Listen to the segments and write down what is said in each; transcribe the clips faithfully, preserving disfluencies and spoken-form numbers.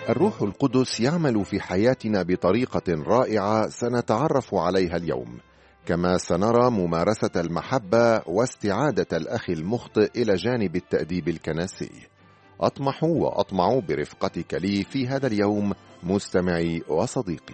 الروح القدس يعمل في حياتنا بطريقة رائعة سنتعرف عليها اليوم، كما سنرى ممارسة المحبة واستعادة الأخ المخطئ إلى جانب التأديب الكنسي. أطمح وأطمع برفقتك لي في هذا اليوم مستمعي وصديقي.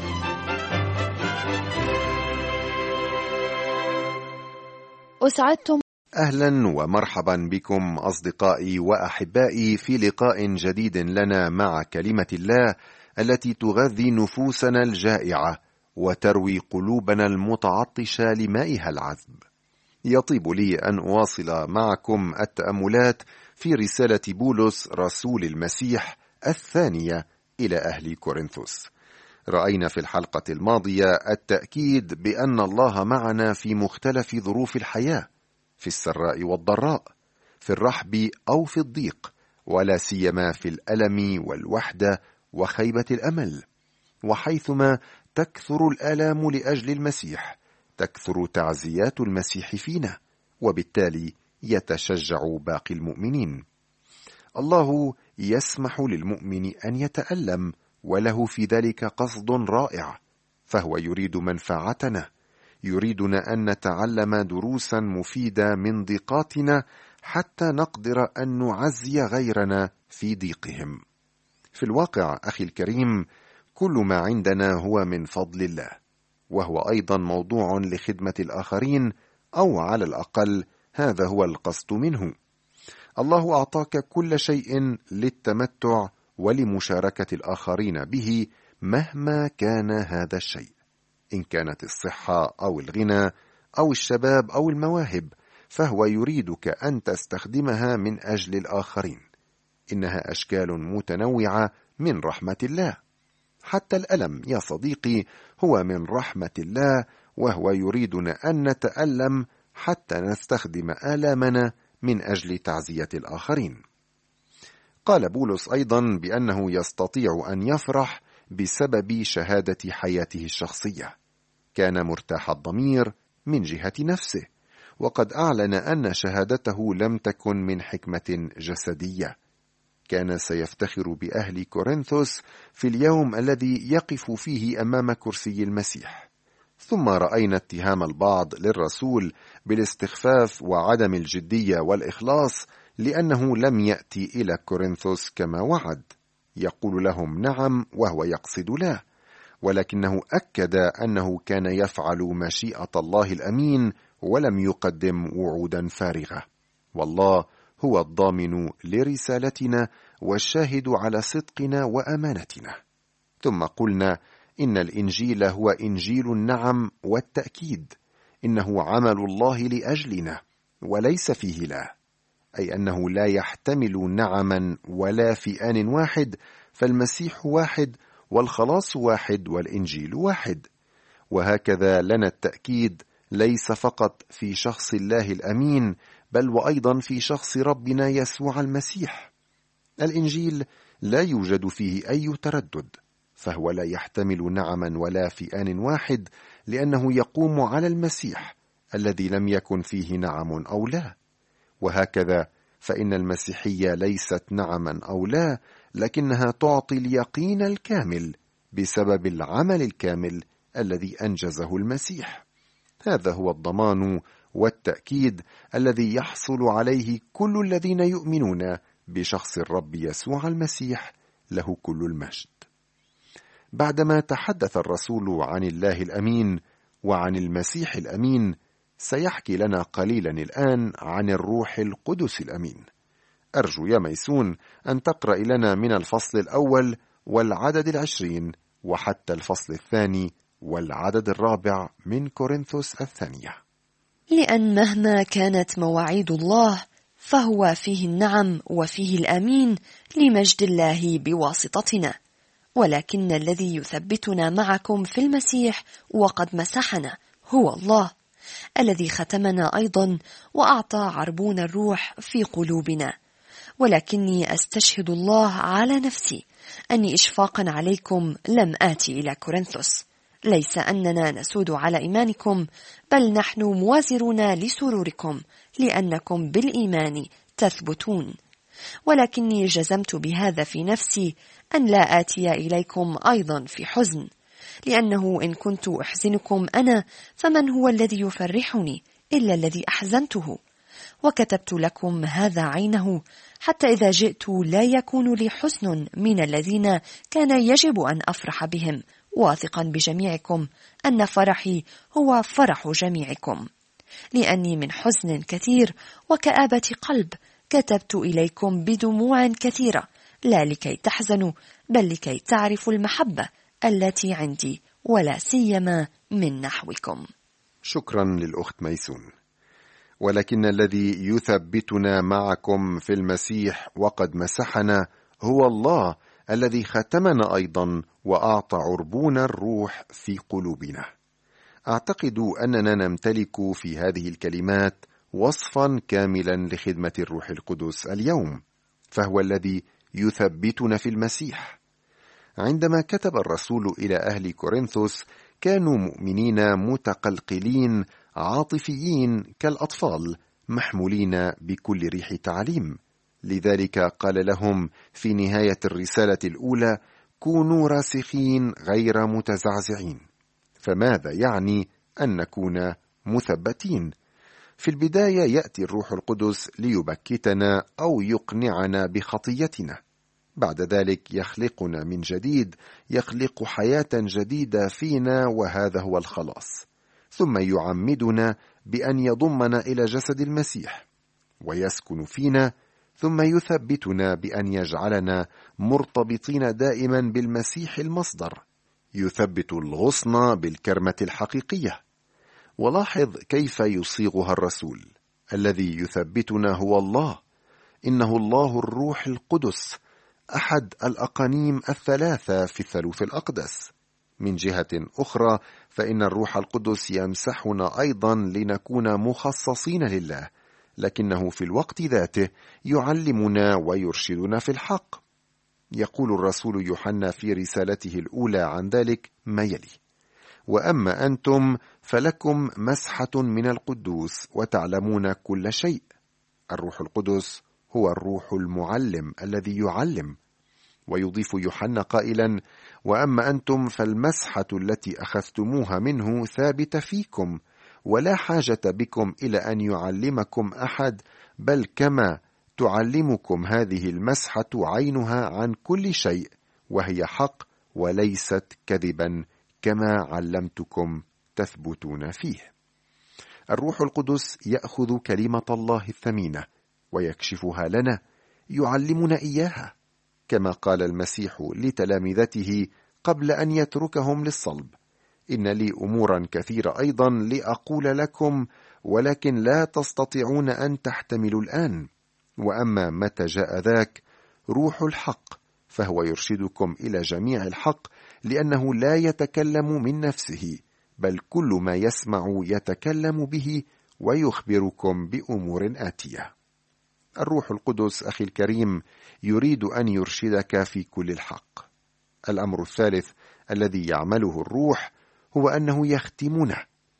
أسعدتم. أهلا ومرحبا بكم أصدقائي وأحبائي في لقاء جديد لنا مع كلمة الله التي تغذي نفوسنا الجائعة وتروي قلوبنا المتعطشة لمائها العذب. يطيب لي أن أواصل معكم التأملات في رسالة بولس رسول المسيح الثانية إلى أهل كورنثوس. رأينا في الحلقة الماضية التأكيد بأن الله معنا في مختلف ظروف الحياة، في السراء والضراء، في الرحب أو في الضيق، ولا سيما في الألم والوحدة وخيبة الأمل. وحيثما تكثر الآلام لأجل المسيح تكثر تعزيات المسيح فينا، وبالتالي يتشجع باقي المؤمنين. الله يسمح للمؤمن أن يتألم، وله في ذلك قصد رائع، فهو يريد منفعتنا، يريدنا أن نتعلم دروسا مفيدة من ضيقاتنا حتى نقدر أن نعزي غيرنا في ضيقهم. في الواقع أخي الكريم، كل ما عندنا هو من فضل الله، وهو أيضا موضوع لخدمة الآخرين، أو على الأقل هذا هو القصد منه. الله أعطاك كل شيء للتمتع ولمشاركة الآخرين به مهما كان هذا الشيء، إن كانت الصحة أو الغنى أو الشباب أو المواهب، فهو يريدك أن تستخدمها من أجل الآخرين. إنها أشكال متنوعة من رحمة الله. حتى الألم يا صديقي هو من رحمة الله، وهو يريدنا أن نتألم حتى نستخدم آلامنا من أجل تعزية الآخرين. قال بولس أيضا بأنه يستطيع أن يفرح بسبب شهادة حياته الشخصية. كان مرتاح الضمير من جهة نفسه، وقد أعلن أن شهادته لم تكن من حكمة جسدية. كان سيفتخر بأهل كورنثوس في اليوم الذي يقف فيه أمام كرسي المسيح. ثم رأينا اتهام البعض للرسول بالاستخفاف وعدم الجدية والإخلاص، لأنه لم يأتي إلى كورنثوس كما وعد. يقول لهم نعم وهو يقصد لا، ولكنه أكد أنه كان يفعل مشيئة الله الأمين ولم يقدم وعودا فارغة. والله هو الضامن لرسالتنا والشاهد على صدقنا وأمانتنا. ثم قلنا إن الإنجيل هو إنجيل النعم والتأكيد، إنه عمل الله لأجلنا وليس فيه لا، أي أنه لا يحتمل نعما ولا في آن واحد، فالمسيح واحد والخلاص واحد والإنجيل واحد. وهكذا لنا التأكيد ليس فقط في شخص الله الأمين، بل وأيضا في شخص ربنا يسوع المسيح. الإنجيل لا يوجد فيه أي تردد، فهو لا يحتمل نعما ولا في آن واحد، لأنه يقوم على المسيح الذي لم يكن فيه نعم أو لا. وهكذا فإن المسيحية ليست نعما أو لا، لكنها تعطي اليقين الكامل بسبب العمل الكامل الذي أنجزه المسيح. هذا هو الضمان والتأكيد الذي يحصل عليه كل الذين يؤمنون بشخص الرب يسوع المسيح، له كل المجد. بعدما تحدث الرسول عن الله الأمين وعن المسيح الأمين، سيحكي لنا قليلا الآن عن الروح القدس الأمين. أرجو يا ميسون أن تقرأ لنا من الفصل الأول والعدد العشرين وحتى الفصل الثاني والعدد الرابع من كورنثوس الثانية. لأن مهما كانت مواعيد الله فهو فيه النعم وفيه الأمين لمجد الله بواسطتنا، ولكن الذي يثبتنا معكم في المسيح وقد مسحنا هو الله، الذي ختمنا أيضا وأعطى عربون الروح في قلوبنا. ولكني أستشهد الله على نفسي أني إشفاقا عليكم لم آتي إلى كورنثوس، ليس أننا نسود على إيمانكم، بل نحن موازرون لسروركم، لأنكم بالإيمان تثبتون. ولكني جزمت بهذا في نفسي أن لا آتي إليكم أيضا في حزن، لأنه إن كنت أحزنكم أنا فمن هو الذي يفرحني إلا الذي أحزنته؟ وكتبت لكم هذا عينه، حتى إذا جئت لا يكون لي حزن من الذين كان يجب أن أفرح بهم، واثقا بجميعكم أن فرحي هو فرح جميعكم. لأني من حزن كثير وكآبة قلب كتبت إليكم بدموع كثيرة، لا لكي تحزنوا بل لكي تعرفوا المحبة التي عندي، ولا سيما من نحوكم. شكرا للأخت ميسون. ولكن الذي يثبتنا معكم في المسيح وقد مسحنا هو الله الذي ختمنا أيضا وأعطى عربون الروح في قلوبنا. أعتقد أننا نمتلك في هذه الكلمات وصفا كاملا لخدمة الروح القدس اليوم، فهو الذي يثبتنا في المسيح. عندما كتب الرسول إلى أهل كورنثوس كانوا مؤمنين متقلقلين عاطفيين كالأطفال، محمولين بكل ريح تعليم. لذلك قال لهم في نهاية الرسالة الأولى: كونوا راسخين غير متزعزعين. فماذا يعني أن نكون مثبتين؟ في البداية يأتي الروح القدس ليبكتنا أو يقنعنا بخطيتنا، بعد ذلك يخلقنا من جديد، يخلق حياة جديدة فينا، وهذا هو الخلاص. ثم يعمدنا بأن يضمنا إلى جسد المسيح ويسكن فينا، ثم يثبتنا بأن يجعلنا مرتبطين دائما بالمسيح المصدر، يثبت الغصن بالكرمة الحقيقية. ولاحظ كيف يصيغها الرسول: الذي يثبتنا هو الله، إنه الله الروح القدس، أحد الأقانيم الثلاثة في الثالوث الأقدس. من جهة أخرى فإن الروح القدس يمسحنا أيضا لنكون مخصصين لله، لكنه في الوقت ذاته يعلمنا ويرشدنا في الحق. يقول الرسول يوحنا في رسالته الأولى عن ذلك ما يلي: وأما أنتم فلكم مسحة من القدوس وتعلمون كل شيء. الروح القدس هو الروح المعلم الذي يعلم. ويضيف يوحنا قائلا: وأما أنتم فالمسحة التي أخذتموها منه ثابتة فيكم، ولا حاجة بكم إلى أن يعلمكم أحد، بل كما تعلمكم هذه المسحة عينها عن كل شيء، وهي حق وليست كذبا، كما علمتكم تثبتون فيه. الروح القدس يأخذ كلمة الله الثمينة ويكشفها لنا، يعلمنا إياها، كما قال المسيح لتلامذته قبل أن يتركهم للصلب: إن لي أمورا كثيرة أيضا لأقول لكم، ولكن لا تستطيعون أن تحتملوا الآن. وأما متى جاء ذاك روح الحق فهو يرشدكم إلى جميع الحق، لأنه لا يتكلم من نفسه، بل كل ما يسمع يتكلم به ويخبركم بأمور آتية. الروح القدس أخي الكريم يريد أن يرشدك في كل الحق. الأمر الثالث الذي يعمله الروح هو أنه يختمنا،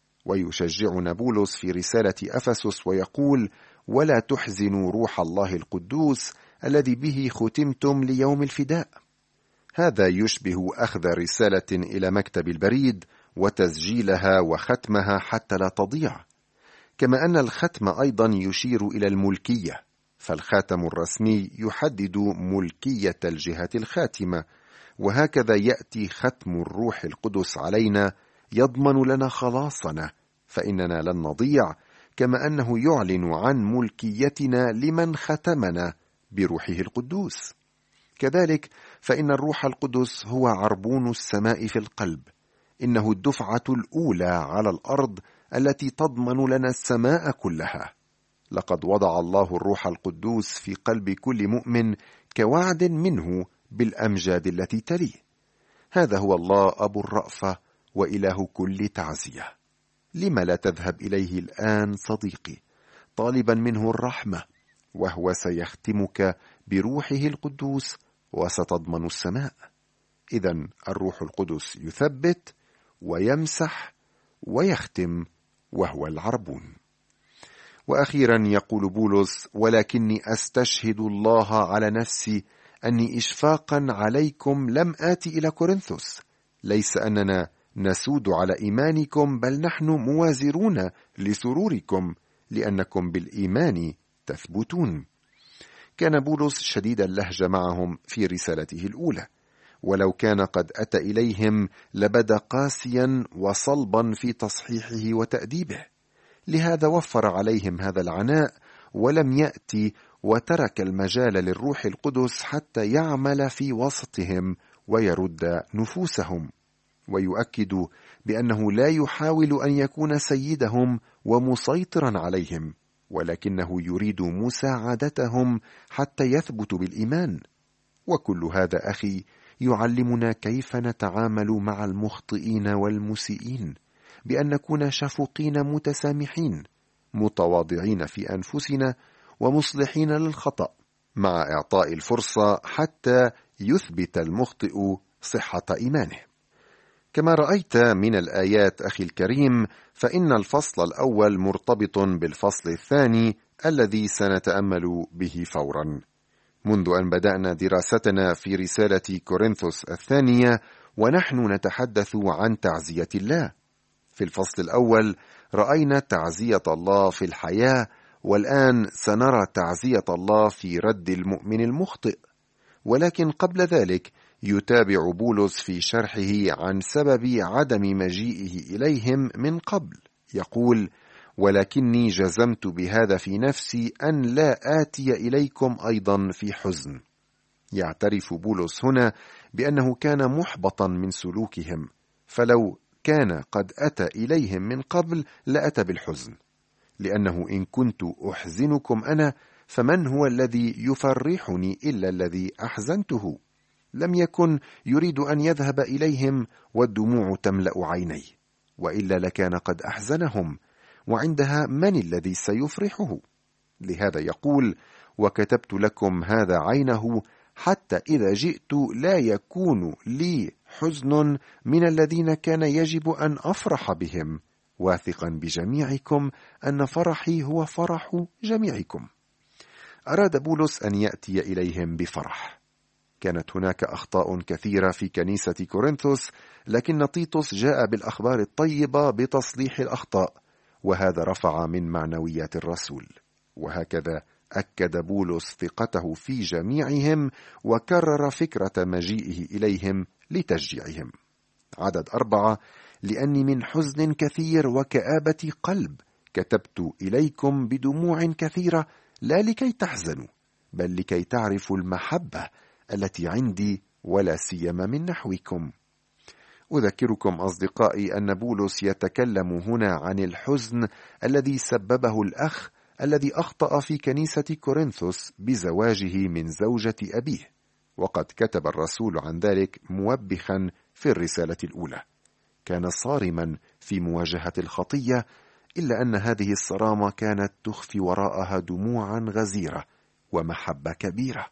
ويشجعنا بولس في رسالة أفسس ويقول: ولا تحزنوا روح الله القدوس الذي به ختمتم ليوم الفداء. هذا يشبه أخذ رسالة إلى مكتب البريد وتسجيلها وختمها حتى لا تضيع. كما أن الختم أيضا يشير إلى الملكية، فالخاتم الرسمي يحدد ملكية الجهة الخاتمة، وهكذا يأتي ختم الروح القدس علينا يضمن لنا خلاصنا، فإننا لن نضيع، كما أنه يعلن عن ملكيتنا لمن ختمنا بروحه القدوس. كذلك فإن الروح القدس هو عربون السماء في القلب، إنه الدفعة الأولى على الأرض التي تضمن لنا السماء كلها. لقد وضع الله الروح القدوس في قلب كل مؤمن كوعد منه بالأمجاد التي تليه. هذا هو الله أبو الرأفة وإله كل تعزية. لما لا تذهب إليه الآن صديقي طالبا منه الرحمة، وهو سيختمك بروحه القدوس وستضمن السماء. إذن الروح القدس يثبت ويمسح ويختم، وهو العربون. وأخيرا يقول بولس: ولكني أستشهد الله على نفسي أني إشفاقا عليكم لم آتي إلى كورنثوس، ليس أننا نسود على إيمانكم، بل نحن موازرون لسروركم، لأنكم بالإيمان تثبتون. كان بولس شديد اللهجة معهم في رسالته الأولى، ولو كان قد أتى إليهم لبدا قاسيا وصلبا في تصحيحه وتأديبه، لهذا وفر عليهم هذا العناء ولم يأتي وترك المجال للروح القدس حتى يعمل في وسطهم ويرد نفوسهم، ويؤكد بأنه لا يحاول أن يكون سيدهم ومسيطرا عليهم، ولكنه يريد مساعدتهم حتى يثبتوا بالإيمان. وكل هذا أخي يعلمنا كيف نتعامل مع المخطئين والمسيئين، بأن نكون شفوقين متسامحين متواضعين في أنفسنا ومصلحين للخطأ، مع إعطاء الفرصة حتى يثبت المخطئ صحة إيمانه. كما رأيت من الآيات أخي الكريم، فإن الفصل الأول مرتبط بالفصل الثاني الذي سنتأمل به فورا. منذ أن بدأنا دراستنا في رسالة كورنثوس الثانية ونحن نتحدث عن تعزية الله. في الفصل الأول رأينا تعزية الله في الحياة، والآن سنرى تعزية الله في رد المؤمن المخطئ. ولكن قبل ذلك يتابع بولس في شرحه عن سبب عدم مجيئه إليهم من قبل، يقول: ولكني جزمت بهذا في نفسي أن لا آتي إليكم أيضا في حزن. يعترف بولس هنا بأنه كان محبطا من سلوكهم، فلو كان قد أتى إليهم من قبل لأتى بالحزن، لأنه إن كنت أحزنكم أنا فمن هو الذي يفرحني إلا الذي أحزنته؟ لم يكن يريد أن يذهب إليهم والدموع تملأ عينيه، وإلا لكان قد أحزنهم، وعندها من الذي سيفرحه؟ لهذا يقول: وكتبت لكم هذا عينه حتى إذا جئت لا يكون لي حزن من الذين كان يجب أن أفرح بهم، واثقا بجميعكم أن فرحي هو فرح جميعكم. أراد بولس أن يأتي إليهم بفرح. كانت هناك أخطاء كثيرة في كنيسة كورنثوس، لكن تيتوس جاء بالأخبار الطيبة بتصليح الأخطاء، وهذا رفع من معنويات الرسول. وهكذا أكد بولس ثقته في جميعهم وكرر فكرة مجيئه إليهم لتشجيعهم. عدد أربعة: لأني من حزن كثير وكآبة قلب كتبت إليكم بدموع كثيرة، لا لكي تحزنوا بل لكي تعرفوا المحبة التي عندي ولا سيما من نحوكم. أذكركم أصدقائي أن بولس يتكلم هنا عن الحزن الذي سببه الأخ الذي أخطأ في كنيسة كورنثوس بزواجه من زوجة أبيه، وقد كتب الرسول عن ذلك موبخا في الرسالة الأولى. كان صارما في مواجهة الخطية، إلا أن هذه الصرامة كانت تخفي وراءها دموعا غزيرة ومحبة كبيرة.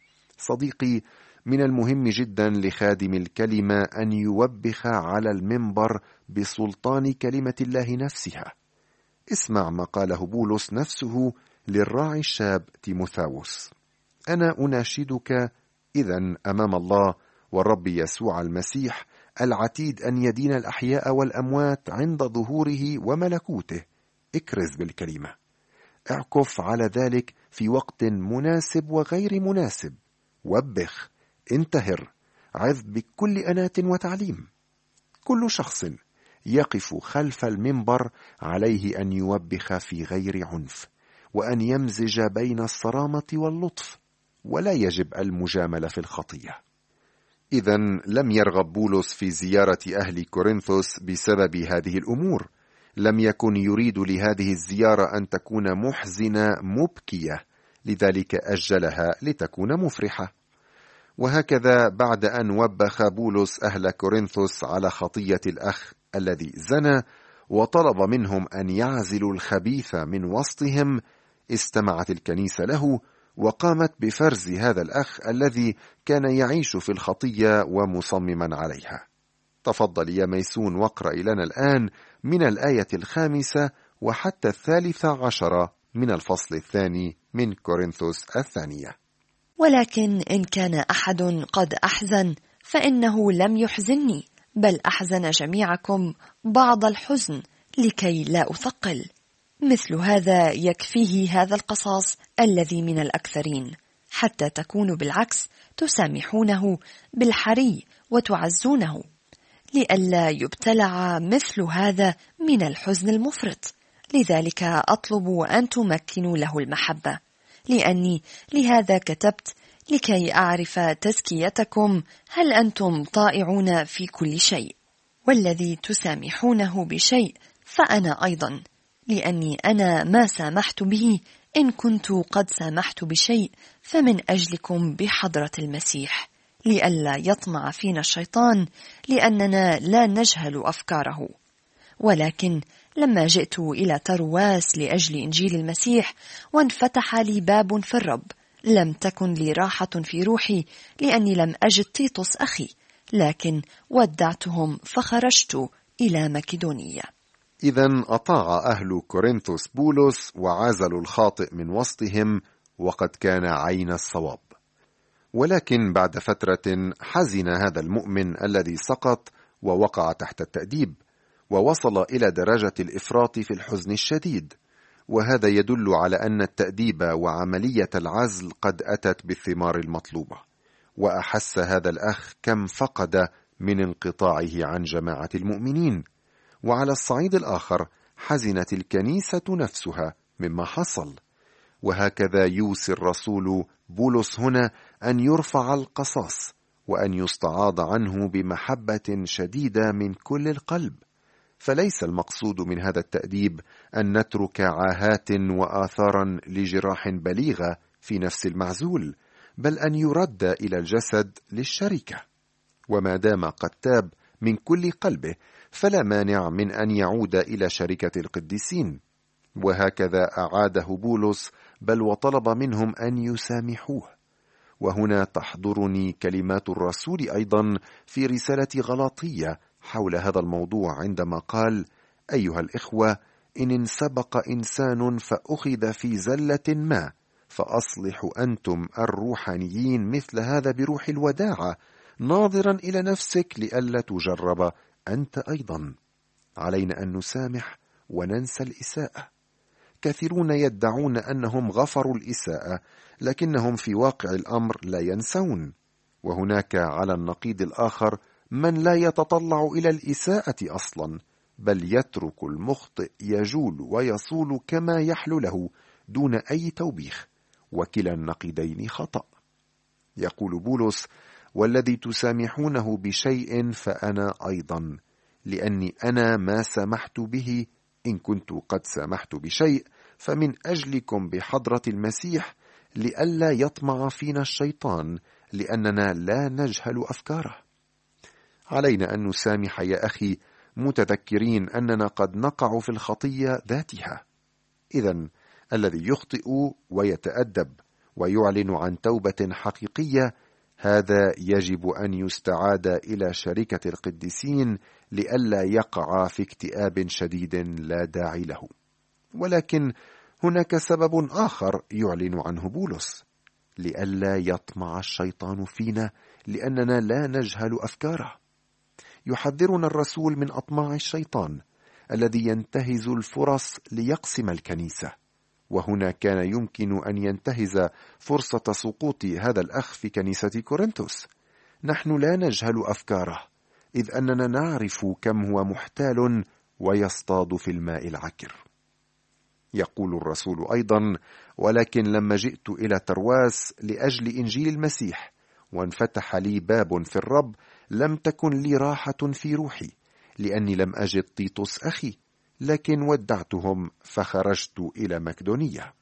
صديقي، من المهم جدا لخادم الكلمة أن يوبخ على المنبر بسلطان كلمة الله نفسها. اسمع ما قاله بولس نفسه للراعي الشاب تيموثاوس: أنا أناشدك إذن أمام الله والرب يسوع المسيح العتيد أن يدين الأحياء والأموات عند ظهوره وملكوته، اكرز بالكلمة، اعكف على ذلك في وقت مناسب وغير مناسب، وبخ، انتهر، عظ بكل أناة وتعليم. كل شخص يقف خلف المنبر عليه أن يوبخ في غير عنف، وأن يمزج بين الصرامة واللطف، ولا يجب المجاملة في الخطية. إذن لم يرغب بولس في زيارة أهل كورنثوس بسبب هذه الأمور. لم يكن يريد لهذه الزيارة أن تكون محزنة مبكية، لذلك أجلها لتكون مفرحة. وهكذا بعد أن وبخ بولس أهل كورنثوس على خطية الأخ الذي زنى وطلب منهم أن يعزلوا الخبيث من وسطهم، استمعت الكنيسة له وقامت بفرز هذا الأخ الذي كان يعيش في الخطية ومصمما عليها. تفضل يا ميسون واقرأ لنا الآن من الآية الخامسة وحتى الثالثة عشرة من الفصل الثاني من كورنثوس الثانية. ولكن إن كان أحد قد أحزن فإنه لم يحزنني، بل أحزن جميعكم بعض الحزن لكي لا أثقل. مثل هذا يكفيه هذا القصاص الذي من الأكثرين، حتى تكونوا بالعكس تسامحونه بالحري وتعزونه، لئلا يبتلع مثل هذا من الحزن المفرط. لذلك أطلب أن تمكنوا له المحبة، لأني لهذا كتبت لكي أعرف تزكيتكم هل أنتم طائعون في كل شيء. والذي تسامحونه بشيء فأنا أيضا، لأني أنا ما سامحت به إن كنت قد سامحت بشيء فمن أجلكم بحضرة المسيح، لئلا يطمع فينا الشيطان، لأننا لا نجهل أفكاره. ولكن لما جئت إلى ترواس لأجل إنجيل المسيح وانفتح لي باب في الرب، لم تكن لي راحة في روحي، لأني لم أجد تيتوس أخي، لكن ودعتهم فخرجت إلى مكدونية. إذن أطاع أهل كورنثوس بولس وعزلوا الخاطئ من وسطهم، وقد كان عين الصواب. ولكن بعد فترة حزن هذا المؤمن الذي سقط ووقع تحت التأديب، ووصل إلى درجة الإفراط في الحزن الشديد، وهذا يدل على أن التأديب وعملية العزل قد أتت بالثمار المطلوبة. وأحس هذا الأخ كم فقد من انقطاعه عن جماعة المؤمنين. وعلى الصعيد الآخر حزنت الكنيسة نفسها مما حصل. وهكذا يوصي الرسول بولس هنا أن يرفع القصاص، وأن يستعاض عنه بمحبة شديدة من كل القلب. فليس المقصود من هذا التأديب أن نترك عاهات وآثارا لجراح بليغة في نفس المعزول، بل أن يرد إلى الجسد للشركة. وما دام قد تاب من كل قلبه فلا مانع من أن يعود إلى شركة القديسين. وهكذا أعاده بولس، بل وطلب منهم أن يسامحوه. وهنا تحضرني كلمات الرسول أيضا في رسالة غلاطية حول هذا الموضوع، عندما قال: أيها الإخوة، إن انسبق إنسان فأخذ في زلة ما، فأصلحوا أنتم الروحانيين مثل هذا بروح الوداعة، ناظرا إلى نفسك لئلا تجرب أنت أيضا. علينا أن نسامح وننسى الإساءة. كثيرون يدعون أنهم غفروا الإساءة، لكنهم في واقع الأمر لا ينسون. وهناك على النقيض الآخر من لا يتطلع إلى الإساءة أصلا، بل يترك المخطئ يجول ويصول كما يحلو له دون أي توبيخ، وكلا النقيضين خطأ. يقول بولس: والذي تسامحونه بشيء فأنا أيضا، لأني أنا ما سمحت به إن كنت قد سمحت بشيء فمن أجلكم بحضرة المسيح، لئلا يطمع فينا الشيطان، لأننا لا نجهل أفكاره. علينا أن نسامح يا أخي، متذكرين أننا قد نقع في الخطية ذاتها. إذن الذي يخطئ ويتأدب ويعلن عن توبة حقيقية، هذا يجب أن يستعاد إلى شركة القديسين لئلا يقع في اكتئاب شديد لا داعي له. ولكن هناك سبب آخر يعلن عنه بولس: لئلا يطمع الشيطان فينا، لأننا لا نجهل أفكاره. يحذرنا الرسول من أطماع الشيطان الذي ينتهز الفرص ليقسم الكنيسة. وهنا كان يمكن أن ينتهز فرصة سقوط هذا الأخ في كنيسة كورنثوس. نحن لا نجهل أفكاره، إذ أننا نعرف كم هو محتال ويصطاد في الماء العكر. يقول الرسول أيضا: ولكن لما جئت إلى ترواس لأجل إنجيل المسيح وانفتح لي باب في الرب، لم تكن لي راحة في روحي، لأني لم أجد تيتوس أخي، لكن ودعتهم فخرجت إلى مكدونية.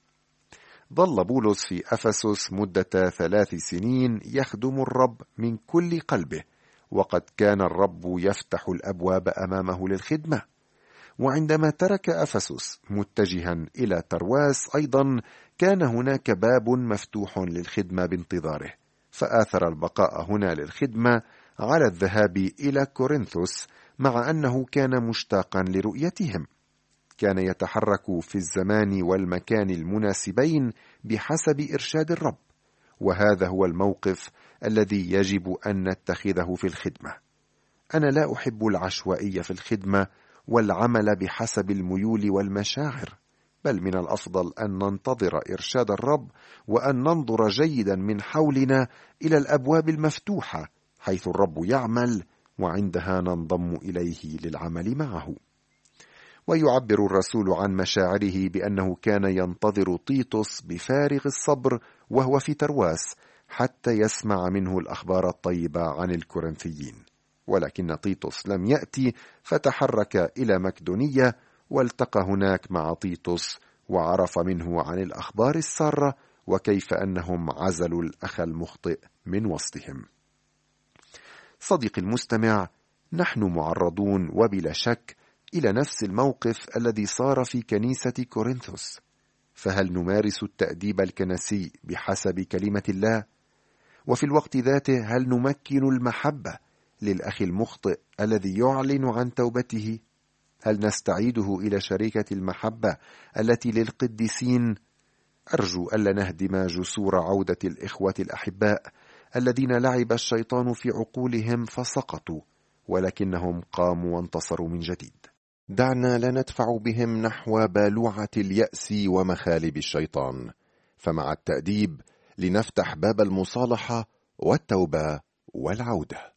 ظل بولس في أفسس مدة ثلاث سنين يخدم الرب من كل قلبه، وقد كان الرب يفتح الأبواب أمامه للخدمة. وعندما ترك أفسس متجها إلى ترواس أيضا، كان هناك باب مفتوح للخدمة بانتظاره، فآثر البقاء هنا للخدمة على الذهاب إلى كورنثوس، مع أنه كان مشتاقا لرؤيتهم. كان يتحرك في الزمان والمكان المناسبين بحسب إرشاد الرب، وهذا هو الموقف الذي يجب أن نتخذه في الخدمة. أنا لا أحب العشوائية في الخدمة والعمل بحسب الميول والمشاعر، بل من الأفضل أن ننتظر إرشاد الرب وأن ننظر جيدا من حولنا إلى الأبواب المفتوحة حيث الرب يعمل، وعندها ننضم إليه للعمل معه. ويعبر الرسول عن مشاعره بأنه كان ينتظر تيتوس بفارغ الصبر وهو في ترواس حتى يسمع منه الأخبار الطيبة عن الكورنثيين، ولكن تيتوس لم يأتي، فتحرك إلى مقدونية والتقى هناك مع تيتوس وعرف منه عن الأخبار السارة وكيف أنهم عزلوا الأخ المخطئ من وسطهم. صديقي المستمع، نحن معرضون وبلا شك إلى نفس الموقف الذي صار في كنيسة كورنثوس، فهل نمارس التأديب الكنسي بحسب كلمة الله؟ وفي الوقت ذاته هل نمكن المحبة للأخ المخطئ الذي يعلن عن توبته؟ هل نستعيده إلى شركة المحبة التي للقديسين؟ أرجو ألا نهدم جسور عودة الإخوة الأحباء الذين لعب الشيطان في عقولهم فسقطوا، ولكنهم قاموا وانتصروا من جديد. دعنا لا ندفع بهم نحو بالوعة اليأس ومخالب الشيطان، فمع التأديب لنفتح باب المصالحة والتوبة والعودة.